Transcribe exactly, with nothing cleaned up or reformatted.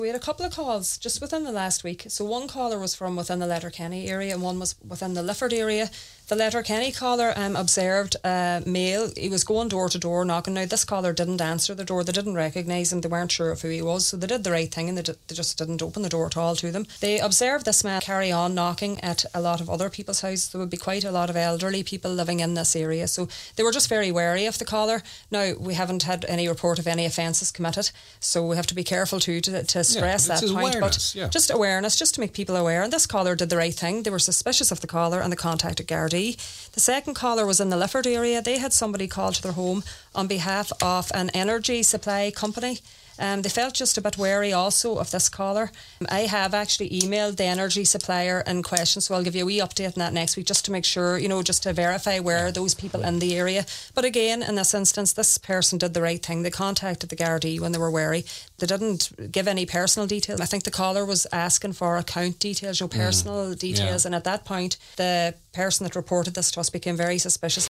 We had a couple of calls just within the last week. So one caller was from within the Letterkenny area and one was within the Lifford area. The Letterkenny caller um, observed a male. He was going door to door knocking. Now, this caller didn't answer the door. They didn't recognise him. They weren't sure of who he was. So they did the right thing and they, d- they just didn't open the door at all to them. They observed this man carry on knocking at a lot of other people's houses. There would be quite a lot of elderly people living in this area. So they were just very wary of the caller. Now, we haven't had any report of any offences committed. So we have to be careful too to, to stress yeah, that point. Awareness, but yeah. just awareness, just to make people aware. And this caller did the right thing. They were suspicious of the caller and they contacted Gardaí. The second caller was in the Lifford area. They had somebody call to their home on behalf of an energy supply company. Um, they felt just a bit wary also of this caller. I have actually emailed the energy supplier in question, so I'll give you a wee update on that next week just to make sure, you know, just to verify where are those people in the area. But again, in this instance, this person did the right thing. They contacted the Gardaí when they were wary. They didn't give any personal details. I think the caller was asking for account details, you know, personal mm. details, yeah. and at that point, the person that reported this to us became very suspicious.